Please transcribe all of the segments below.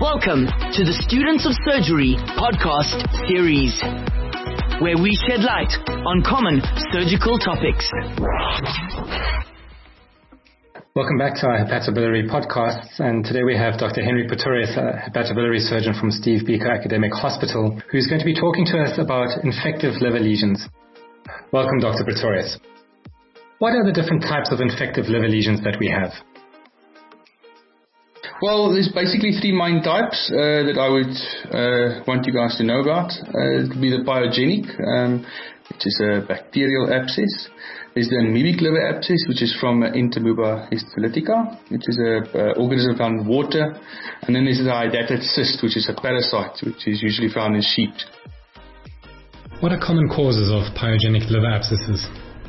Welcome to the Students of Surgery podcast series, where we shed light on common surgical topics. Welcome back to our hepatobiliary podcasts, and today we have Dr. Henry Pretorius, a hepatobiliary surgeon from Steve Biko Academic Hospital, who's going to be talking to us about infective liver lesions. Welcome, Dr. Pretorius. What are the different types of infective liver lesions that we have? Well, there's basically three main types that I would want you guys to know about. It would be the pyogenic, which is a bacterial abscess. There's the amoebic liver abscess, which is from Entamoeba histolytica, which is an organism found in water. And then there's the hydatid cyst, which is a parasite, which is usually found in sheep. What are common causes of pyogenic liver abscesses?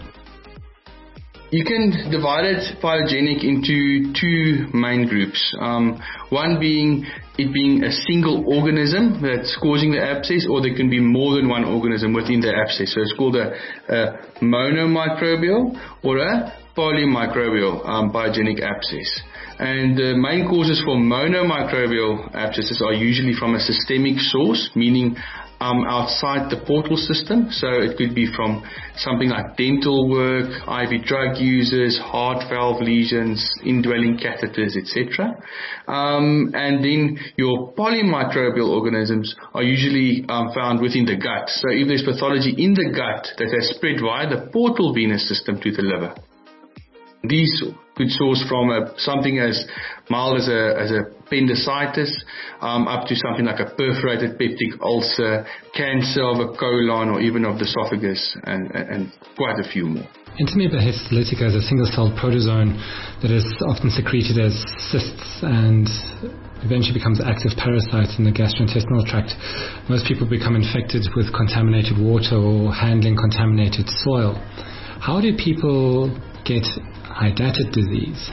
You can divide it pyogenic into two main groups. One being it being a single organism that's causing the abscess, or there can be more than one organism within the abscess. So it's called a monomicrobial or a polymicrobial pyogenic abscess. And the main causes for monomicrobial abscesses are usually from a systemic source, meaning outside the portal system. So it could be from something like dental work, IV drug users, heart valve lesions, indwelling catheters, etc. And then your polymicrobial organisms are usually found within the gut. So if there's pathology in the gut that has spread via the portal venous system to the liver, these could source from something as mild as appendicitis up to something like a perforated peptic ulcer, cancer of a colon or even of the esophagus, and quite a few more. Entamoeba histolytica is a single-celled protozoan that is often secreted as cysts and eventually becomes active parasites in the gastrointestinal tract. Most people become infected with contaminated water or handling contaminated soil. How do people get hydatid disease?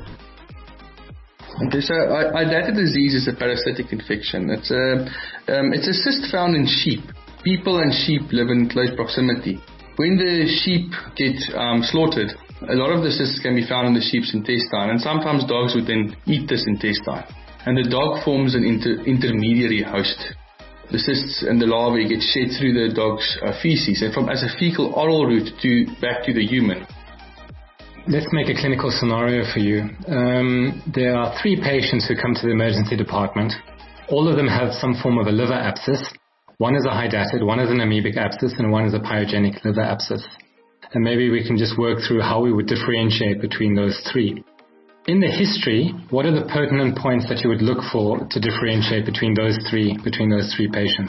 Okay, so hydatid disease is a parasitic infection. It's a cyst found in sheep. People and sheep live in close proximity. When the sheep get slaughtered, a lot of the cysts can be found in the sheep's intestine, and sometimes dogs would then eat this intestine. And the dog forms an intermediary host. The cysts and the larvae get shed through the dog's feces, and as a fecal oral route back to the human. Let's make a clinical scenario for you. There are three patients who come to the emergency department. All of them have some form of a liver abscess. One is a hydatid, one is an amoebic abscess, and one is a pyogenic liver abscess. And maybe we can just work through how we would differentiate between those three. In the history, what are the pertinent points that you would look for to differentiate between those three patients?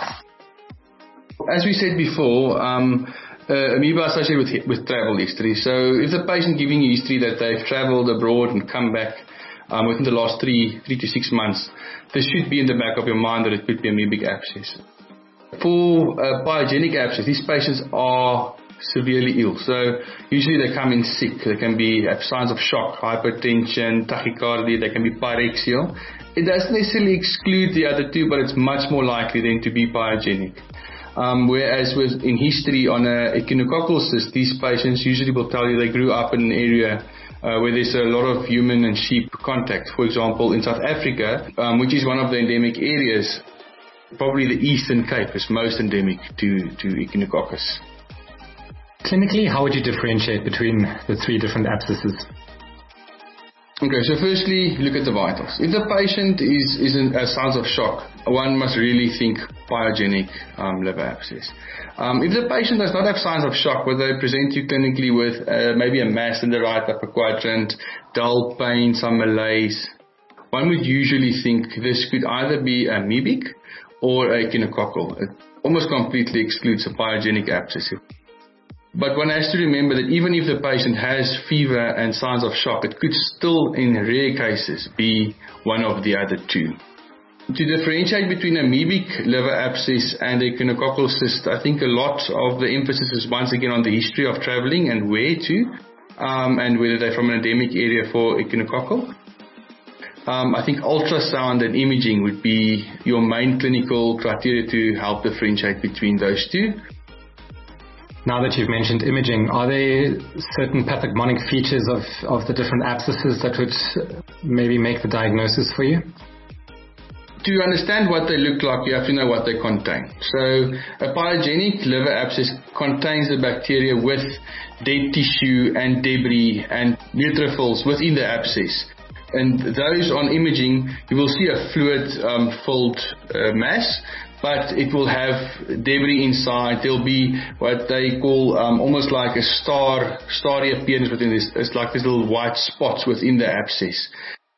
As we said before, amoeba associated with travel history. So if the patient giving you history that they've traveled abroad and come back within the last 3 to 6 months, this should be in the back of your mind that it could be amoebic abscess. For pyogenic abscess, these patients are severely ill. So usually they come in sick. They can have signs of shock, hypertension, tachycardia. They can be pyrexial. It doesn't necessarily exclude the other two, but it's much more likely then to be pyogenic. Whereas in history on a echinococcal cyst, these patients usually will tell you they grew up in an area where there's a lot of human and sheep contact. For example, in South Africa, which is one of the endemic areas, probably the Eastern Cape is most endemic to echinococcus. Clinically, how would you differentiate between the three different abscesses? Okay, so firstly, look at the vitals. If the patient is in signs of shock, one must really think pyogenic liver abscess. If the patient does not have signs of shock, but they present you clinically with maybe a mass in the right upper quadrant, dull pain, some malaise, one would usually think this could either be amoebic or echinococcal. It almost completely excludes a pyogenic abscess. But one has to remember that even if the patient has fever and signs of shock, it could still, in rare cases, be one of the other two. To differentiate between amoebic liver abscess and echinococcal cyst, I think a lot of the emphasis is once again on the history of traveling and where to, and whether they're from an endemic area for echinococcal. I think ultrasound and imaging would be your main clinical criteria to help differentiate between those two. Now that you've mentioned imaging, are there certain pathognomonic features of the different abscesses that would maybe make the diagnosis for you? To understand what they look like, you have to know what they contain. So a pyogenic liver abscess contains the bacteria with dead tissue and debris and neutrophils within the abscess. And those on imaging, you will see a fluid-filled mass, but it will have debris inside. There'll be what they call almost like a starry appearance within this. It's like these little white spots within the abscess.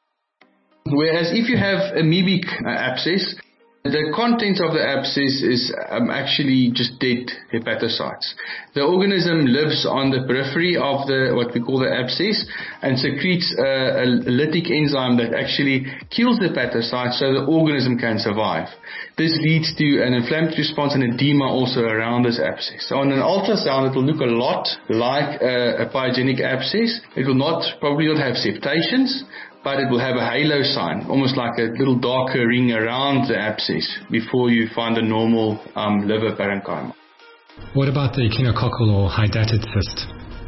Whereas if you have amoebic abscess, the contents of the abscess is actually just dead hepatocytes. The organism lives on the periphery of what we call the abscess and secretes a lytic enzyme that actually kills the hepatocytes so the organism can survive. This leads to an inflammatory response and edema also around this abscess. So on an ultrasound, it will look a lot like a pyogenic abscess. It will probably not have septations, but it will have a halo sign, almost like a little darker ring around the abscess before you find a normal liver parenchyma. What about the echinococcal or hydatid cyst?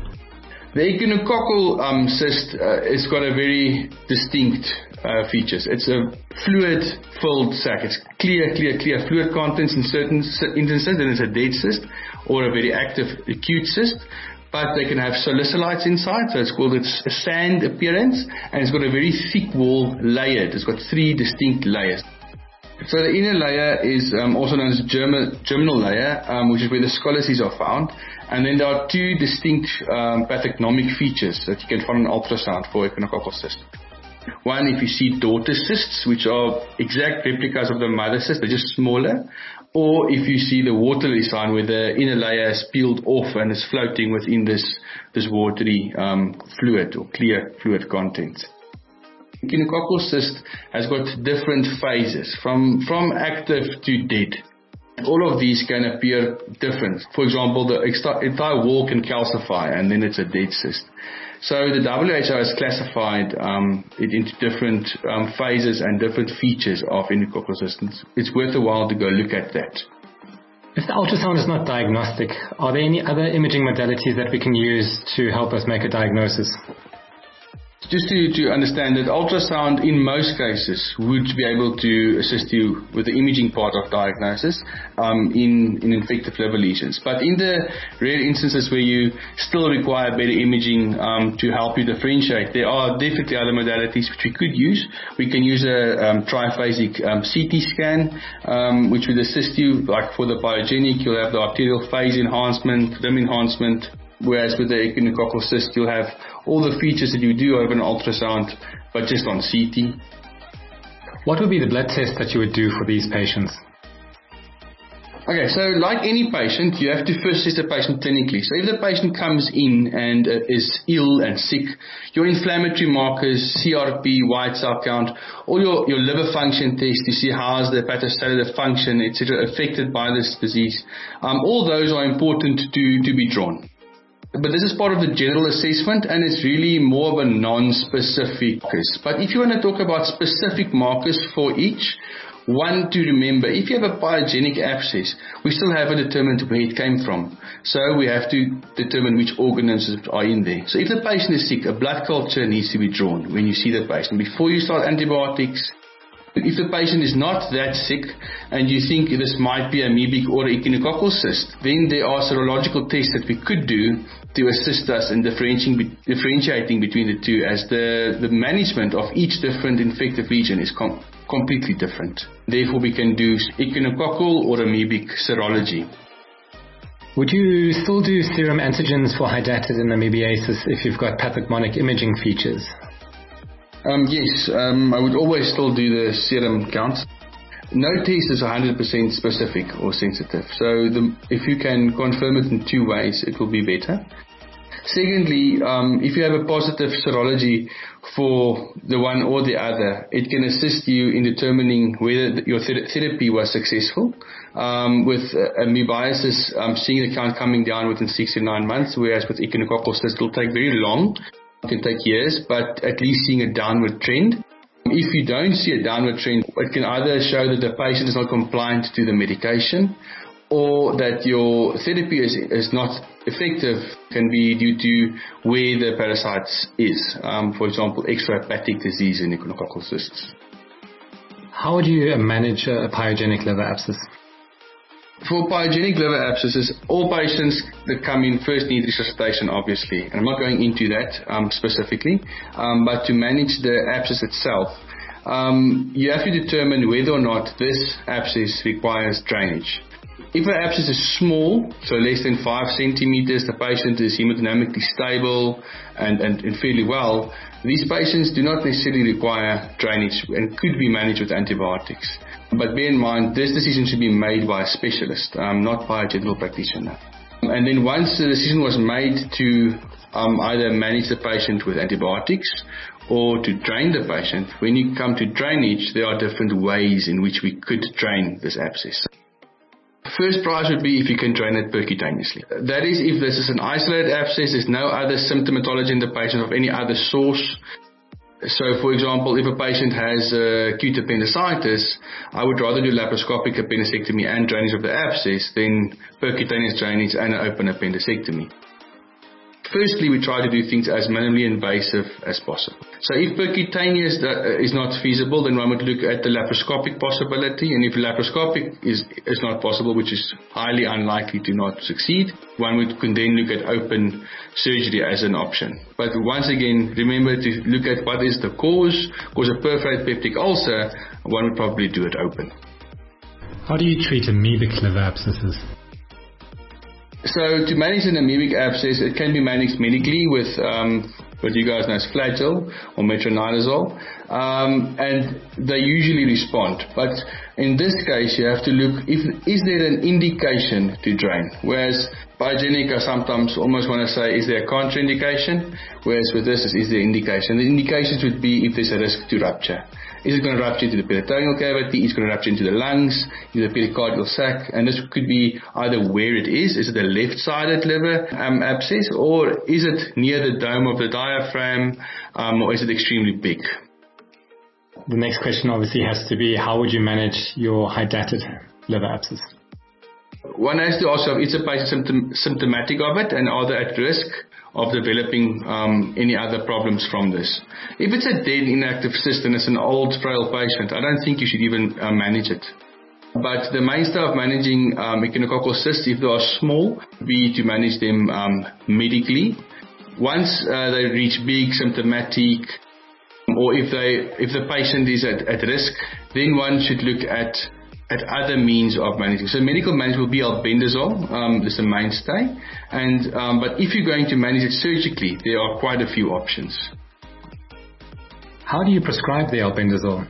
The echinococcal cyst has got a very distinct features. It's a fluid-filled sac. It's clear fluid contents in certain instances, and it's a dead cyst or a very active acute cyst. But they can have salicylates inside, so it's called a sand appearance, and it's got a very thick wall layered. It's got 3 distinct layers. So the inner layer is also known as germinal layer, which is where the scoliosis are found. And then there are 2 distinct pathognomic features that you can find on ultrasound for echinococcal cyst. One, if you see daughter cysts, which are exact replicas of the mother cyst, they're just smaller. Or if you see the watery sign where the inner layer is peeled off and is floating within this watery fluid or clear fluid content. Echinococcal cyst has got different phases, from active to dead. All of these can appear different. For example, the entire wall can calcify and then it's a dead cyst. So the WHO has classified it into different phases and different features of echinococcal cyst. It's worth a while to go look at that. If the ultrasound is not diagnostic, are there any other imaging modalities that we can use to help us make a diagnosis? Just to understand that ultrasound in most cases would be able to assist you with the imaging part of diagnosis in infective liver lesions. But in the rare instances where you still require better imaging to help you differentiate, there are definitely other modalities which we could use. We can use a triphasic CT scan, which would assist you, like for the pyogenic, you'll have the arterial phase enhancement, limb enhancement. Whereas with the echinococcal cyst, you'll have all the features that you do over an ultrasound, but just on CT. What would be the blood test that you would do for these patients? Okay, so like any patient, you have to first assess the patient clinically. So if the patient comes in and is ill and sick, your inflammatory markers, CRP, white cell count, or your liver function test to see how is the hepatocellular function, etc., affected by this disease, all those are important to be drawn. But this is part of the general assessment, and it's really more of a non-specific markers. But if you want to talk about specific markers for each, one to remember, if you have a pyogenic abscess, we still haven't determined where it came from. So we have to determine which organisms are in there. So if the patient is sick, a blood culture needs to be drawn when you see the patient. Before you start antibiotics, if the patient is not that sick and you think this might be amoebic or echinococcal cyst, then there are serological tests that we could do to assist us in differentiating between the two, as the management of each different infective region is completely different. Therefore, we can do echinococcal or amoebic serology. Would you still do serum antigens for hydatid and amoebiasis if you've got pathognomonic imaging features? Yes, I would always still do the serum counts. No test is 100% specific or sensitive. So if you can confirm it in 2 ways, it will be better. Secondly, if you have a positive serology for the one or the other, it can assist you in determining whether your therapy was successful. With amoebiasis, seeing the count coming down within 6 to 9 months, whereas with echinococcal cyst, it will take very long. It can take years, but at least seeing a downward trend. If you don't see a downward trend, it can either show that the patient is not compliant to the medication, or that your therapy is not effective. Can be due to where the parasite is. For example, extrahepatic disease in echinococcal cysts. How would you manage a pyogenic liver abscess? For pyogenic liver abscesses, all patients that come in first need resuscitation, obviously. And I'm not going into that specifically, but to manage the abscess itself, you have to determine whether or not this abscess requires drainage. If an abscess is small, so less than 5 centimeters, the patient is hemodynamically stable and fairly well, these patients do not necessarily require drainage and could be managed with antibiotics. But bear in mind, this decision should be made by a specialist, not by a general practitioner. And then once the decision was made to either manage the patient with antibiotics or to drain the patient, when you come to drainage, there are different ways in which we could drain this abscess. First prize would be if you can drain it percutaneously. That is, if this is an isolated abscess, there's no other symptomatology in the patient of any other source. So, for example, if a patient has acute appendicitis, I would rather do laparoscopic appendicectomy and drainage of the abscess than percutaneous drainage and an open appendicectomy. Firstly, we try to do things as minimally invasive as possible. So if percutaneous is not feasible, then one would look at the laparoscopic possibility. And if laparoscopic is not possible, which is highly unlikely to not succeed, one can then look at open surgery as an option. But once again, remember to look at what is the cause. Cause a perforated peptic ulcer, one would probably do it open. How do you treat amoebic liver abscesses? So to manage an amoebic abscess, it can be managed medically with what you guys know as Flagyl or metronidazole, and they usually respond. But in this case, you have to look, is there an indication to drain? Whereas pyogenic, I sometimes almost want to say, is there a contraindication? Whereas with this, is there indication? The indications would be if there's a risk to rupture. Is it going to rupture into the peritoneal cavity? Is it going to rupture into the lungs, into the pericardial sac? And this could be either where it is. Is it a left-sided liver abscess, or is it near the dome of the diaphragm, or is it extremely big? The next question obviously has to be, how would you manage your hydatid liver abscess? One has to also, is the patient symptomatic of it, and are they at risk of developing any other problems from this? If it's a dead inactive cyst and it's an old frail patient, I don't think you should even manage it. But the mainstay of managing echinococcal cysts, if they are small, would be to manage them medically. Once they reach big, symptomatic, or if the patient is at risk, then one should look at other means of managing. So medical management will be albendazole, this is a mainstay. But if you're going to manage it surgically, there are quite a few options. How do you prescribe the albendazole?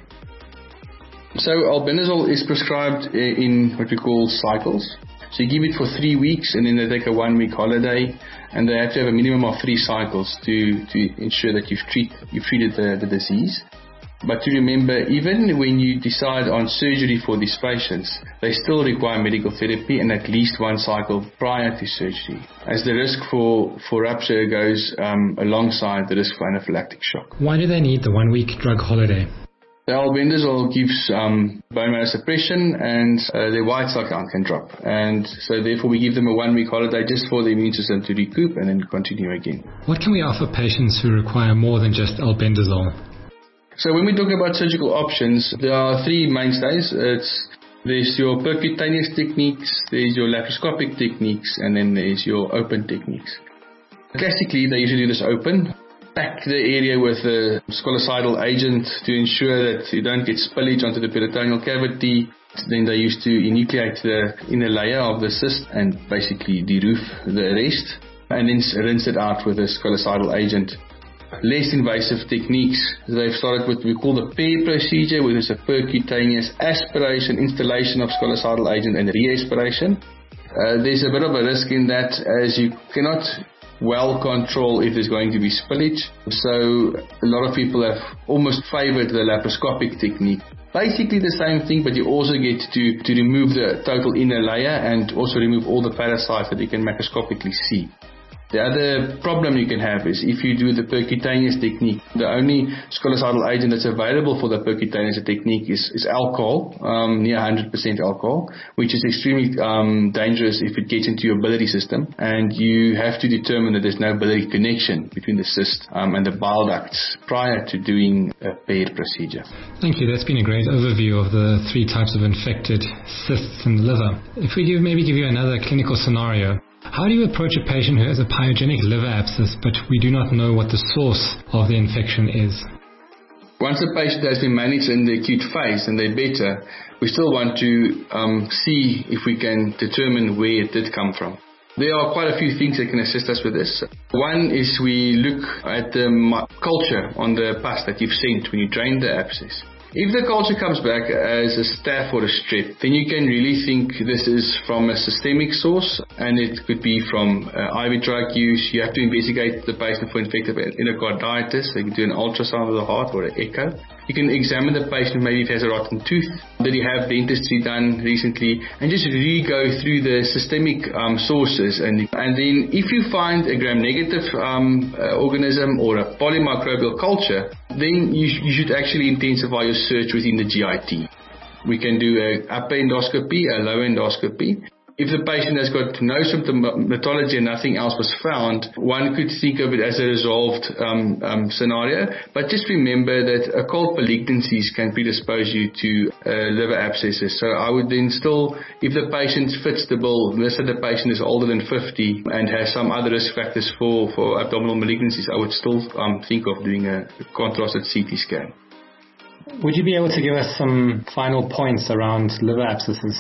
So albendazole is prescribed in what we call cycles. So you give it for 3 weeks, and then they take a 1-week holiday, and they have to have a minimum of 3 cycles to ensure that you've treated the disease. But to remember, even when you decide on surgery for these patients, they still require medical therapy and at least 1 cycle prior to surgery, as the risk for rupture goes alongside the risk for anaphylactic shock. Why do they need the 1-week drug holiday? The albendazole gives bone marrow suppression, and their white cell count can drop. And so therefore we give them a 1-week holiday just for the immune system to recoup and then continue again. What can we offer patients who require more than just albendazole? So when we talk about surgical options, there are 3 mainstays. There's your percutaneous techniques, there's your laparoscopic techniques, and then there's your open techniques. Classically, they usually do this open. Pack the area with a scolicidal agent to ensure that you don't get spillage onto the peritoneal cavity. Then they used to enucleate the inner layer of the cyst and basically de-roof the rest, and then rinse it out with a scolicidal agent. Less invasive techniques, they've started with what we call the PAIR procedure, which is a percutaneous aspiration, installation of scolicidal agent and re-aspiration. There's a bit of a risk in that, as you cannot well control if there's going to be spillage. So a lot of people have almost favored the laparoscopic technique. Basically the same thing, but you also get to remove the total inner layer and also remove all the parasites that you can macroscopically see. The other problem you can have is if you do the percutaneous technique, the only scolicidal agent that's available for the percutaneous technique is alcohol, near 100% alcohol, which is extremely dangerous if it gets into your biliary system, and you have to determine that there's no biliary connection between the cyst and the bile ducts prior to doing a paired procedure. Thank you. That's been a great overview of the 3 types of infected cysts in the liver. If we maybe give you another clinical scenario, how do you approach a patient who has a pyogenic liver abscess, but we do not know what the source of the infection is? Once the patient has been managed in the acute phase and they're better, we still want to see if we can determine where it did come from. There are quite a few things that can assist us with this. One is we look at the culture on the pus that you've sent when you drained the abscess. If the culture comes back as a staph or a strep, then you can really think this is from a systemic source, and it could be from IV drug use. You have to investigate the patient for infective endocarditis. So you can do an ultrasound of the heart or an echo. You can examine the patient, maybe if he has a rotten tooth. Did he have dentistry done recently? And just really go through the systemic sources. And then if you find a gram-negative organism or a polymicrobial culture, then you should actually intensify your search within the GIT. We can do an upper endoscopy, a lower endoscopy. If the patient has got no symptomatology and nothing else was found, one could think of it as a resolved scenario. But just remember that occult malignancies can predispose you to liver abscesses. So I would then still, if the patient fits the bill, let's say the patient is older than 50 and has some other risk factors for abdominal malignancies, I would still think of doing a contrasted CT scan. Would you be able to give us some final points around liver abscesses?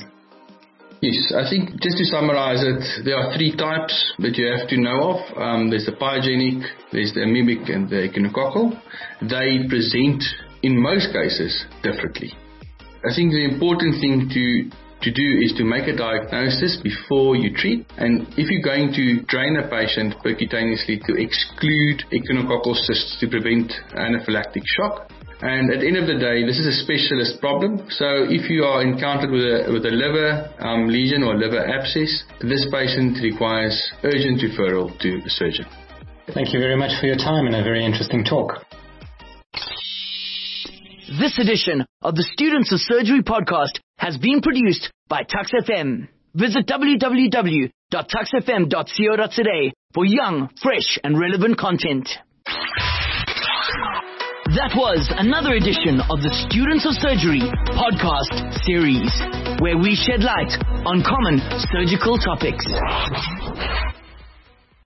Yes, I think just to summarize it, there are 3 types that you have to know of. There's the pyogenic, there's the amoebic and the echinococcal. They present, in most cases, differently. I think the important thing to do is to make a diagnosis before you treat, and if you're going to drain a patient percutaneously, to exclude echinococcal cysts to prevent anaphylactic shock. And at the end of the day, this is a specialist problem. So if you are encountered with a liver lesion or liver abscess, this patient requires urgent referral to a surgeon. Thank you very much for your time and a very interesting talk. This edition of the Students of Surgery podcast has been produced by Tux FM. Visit www.tuxfm.co.za for young, fresh and relevant content. That was another edition of the Students of Surgery podcast series, where we shed light on common surgical topics.